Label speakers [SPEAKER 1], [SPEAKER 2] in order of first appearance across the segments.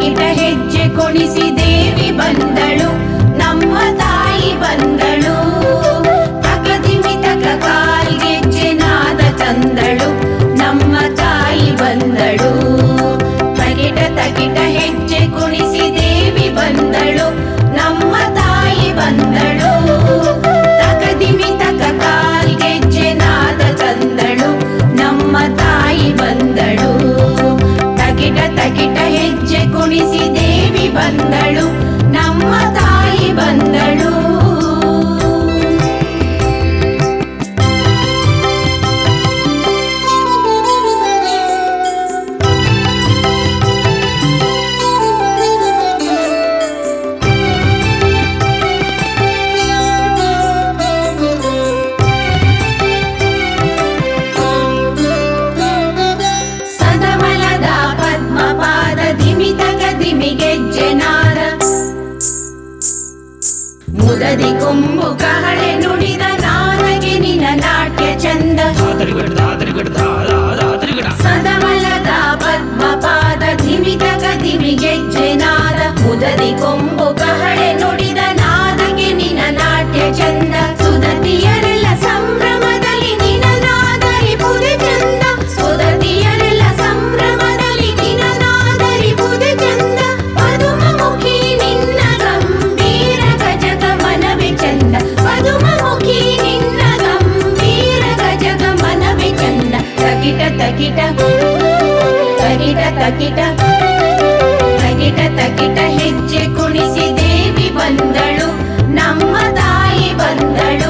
[SPEAKER 1] ತಕಿಟ ಹೆಜ್ಜೆ ಕುಣಿಸಿ ದೇವಿ ಬಂದಳು, ನಮ್ಮ ತಾಯಿ ಬಂದಳು. ತಕದಿಮಿ ತಕ ಕಾಲ್ಗೆಜ್ಜೆ ನಾದ ತಂದಳು, ನಮ್ಮ ತಾಯಿ ಬಂದಳು. ತಕಿಟ ಹೆಜ್ಜೆ ಕುಣಿಸಿ ದೇವಿ ಬಂದಳು, ನಮ್ಮ ತಾಯಿ ಬಂದಳು. ತಕದಿಮಿ ತಕ ಕಾಲ್ಗೆಜ್ಜೆ ನಾದ ತಂದಳು, ನಮ್ಮ ತಾಯಿ ಬಂದಳು. ತಕಿಟ ಹೆಜ್ಜೆ ಕುಣಿಸಿ ದೇವಿ ಬಂದಳು, ನಮ್ಮ ತಾಯಿ ಬಂದಳು. ಸದಮಲದ ಪದ್ಮಪಾದ ಧಿಮಿತಕ ಧಿಮಿಗೆಜ್ಜೆ ನಾದ, ಮುದದಿ ಕೊಂಬು ಕಹಳೆ ನುಡಿದ ನಾದಗೆ ನಿನ ನಾಟ್ಯ ಚಂದ. ಸದಮಲದ ಪದ್ಮಪಾದ ಧಿಮಿತಕ ಧಿಮಿಗೆಜ್ಜೆ ನಾದ, ಮುದದಿ ಕೊಂಬು ಕಹಳೆ ನುಡಿದ ನಾದಗೆ ನಿನ ನಾಟ್ಯ ಚಂದ. ಸುದತಿಯರೆಲ್ಲ ಸಂಭ್ರಮದಲ್ಲಿ ನಿನ ನಾದರಿ ಪುದೆ ಚಂದ, ಸುದತಿಯರೆಲ್ಲ ಸಂಭ್ರಮದಲ್ಲಿ ನಿನ ನಾದರಿ ಪುದೆ ಚಂದ. ಪದುಮಮುಖಿ ನಿನ್ನ ಗಂಭೀರ ಗಜಗಮನವೇ ಚಂದ, ಪದುಮಮುಖಿ ನಿನ್ನ ಗಂಭೀರ ಗಜಗಮನವೇ ಚಂದ. ತಕಿಟ ತಕಿಟ ಹೆಜ್ಜೆ ಕುಣಿಸಿ ದೇವಿ ಬಂದಳು, ನಮ್ಮ ತಾಯಿ ಬಂದಳು.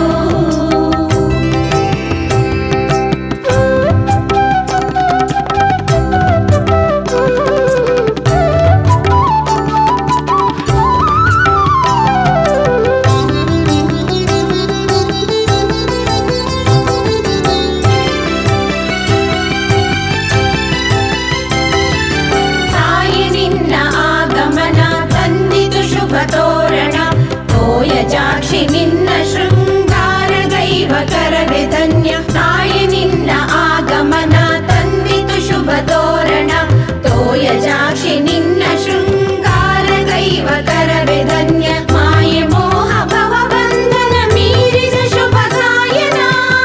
[SPEAKER 1] ತಾಯಿ ನಿನ್ನ ಆಗಮನ ತಂದಿತು ಶುಭ ತೋರಣ, ತೋಯಜಾಕ್ಷಿ ನಿನ್ನ ಶೃಂಗಾರ ಗೈವ ಕರವೇ ಧನ್ಯ. ತಾಯಿ ನಿನ್ನ ಆಗಮನ ತಂದಿತು ಶುಭ ತೋರಣ, ತೋಯಜಾಕ್ಷಿ ನಿನ್ನ ಶೃಂಗಾರ ಗೈವ ಕರವೇ ಧನ್ಯ. ಮಾಯೆ ಮೋಹ ಭವ ಬಂಧನ ಮೀರಿದ ಶುಭ ಗಾಯನ,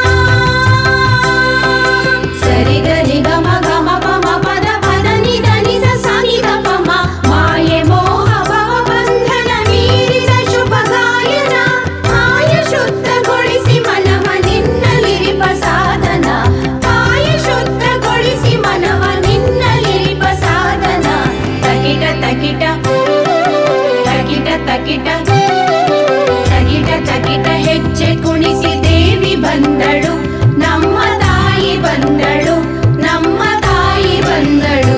[SPEAKER 1] ಸರಿಗರಿ ಗಮ ಗಮ ಪಮ ಪದ ಪದ ನಿದ ನಿಸ ಸನಿದ ಪಮ. ಮಾಯೆ ಮೋಹ ಭವ ಬಂಧನ ಮೀರಿದ ಶುಭ ಗಾಯನ, ಕಾಯ ಶುದ್ಧಗೊಳಿಸಿ ಮನವ ನಿನ್ನಲಿರಿಪ ಸಾಧನ, ಕಾಯ ಶುದ್ಧಗೊಳಿಸಿ ಮನವ ನಿನ್ನಲಿರಿಪ ಸಾಧನ. ತಕಿಟ ಹೆಜ್ಜೆ ಕುಣಿಸಿ ದೇವಿ ಬಂದಳು, ನಮ್ಮ ತಾಯಿ ಬಂದಳು, ನಮ್ಮ ತಾಯಿ ಬಂದಳು.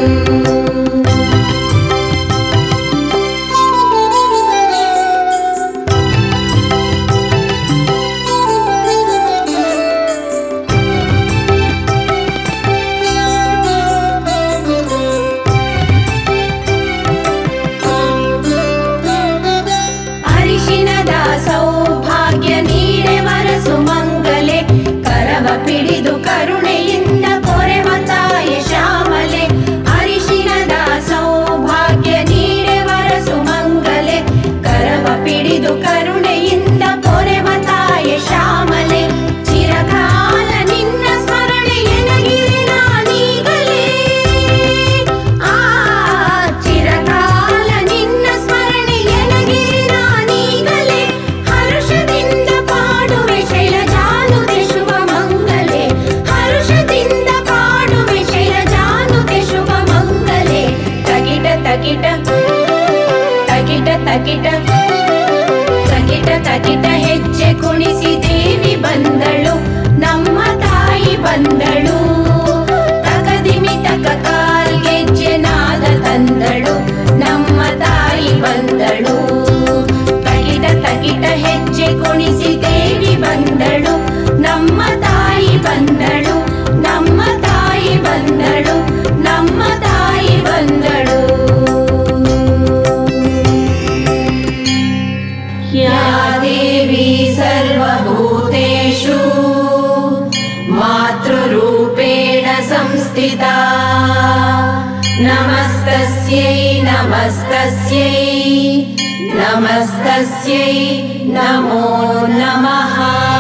[SPEAKER 1] ಅರಿಶಿನದ ಸೌಭಾಗ್ಯ ನೀಡೆ ವರಸು ಮಂಗಲೆ, ಕರವ ಪಿಡಿದು ಕರುಣೆಯಿಂದ ಪೊರೆವ ತಾಯಿ ಶ್ಯಾಮಲೆ. ಅರಿಶಿನದ ಸೌಭಾಗ್ಯ ನೀಡೆ ವರಸು ಮಂಗಲೆ, ಕರವ ಪಿಡಿದು ಕರುಣೆಯಿಂದ ಪೊರೆವ ತಾಯಿ ಶ್ಯಾಮಲೆ. ಚಿರಕಾಲ ನಿನ್ನ ಸ್ಮರಣೆ ಎನಗಿರೆ ನಾನೀಗಲೇ, ಆ ಚಿರಕಾಲ ನಿನ್ನ ಸ್ಮರಣೆ ಎನಗಿರೆ ನಾನೀಗಲೇ. ಹರ್ಷದಿಂದ ಪಾಡುವೆ ಶೈಲಜಾನುತೆ ಶುಭ ಮಂಗಲೆ, ಹರ್ಷದಿಂದ ಪಾಡುವೆ ಶೈಲಜಾನುತೆ ಶುಭ ಮಂಗಲೆ. ತಕಿಟ ಹೆಜ್ಜೆ ಕುಣಿಸಿ ದೇವಿ ಬಂದಳು, ನಮ್ಮ ತಾಯಿ ಬಂದಳು. ತಕದಿಮಿ ತಕ ಕಾಲ್ಗೆಜ್ಜೆ ನಾದ ತಂದಳು, ನಮ್ಮ ತಾಯಿ ಬಂದಳು. ತಕಿಟ ಹೆಜ್ಜೆ ಕುಣಿಸಿ ದೇವಿ ಬಂದಳು, ನಮ್ಮ ತಾಯಿ ಬಂದಳು, ನಮ್ಮ ತಾಯಿ ಬಂದಳು, ನಮ್ಮ ತಾಯಿ ಬಂದಳು. ಯಾ ದೇವಿ ಸರ್ವಭೂತೇಷು ಮಾತೃರೂಪೇಣ ಸಂಸ್ಥಿತಾ, ನಮಸ್ತಸ್ಯೈ ನಮಸ್ತಸ್ಯೈ ನಮಸ್ತಸ್ಯೈ ನಮೋ ನಮಃ.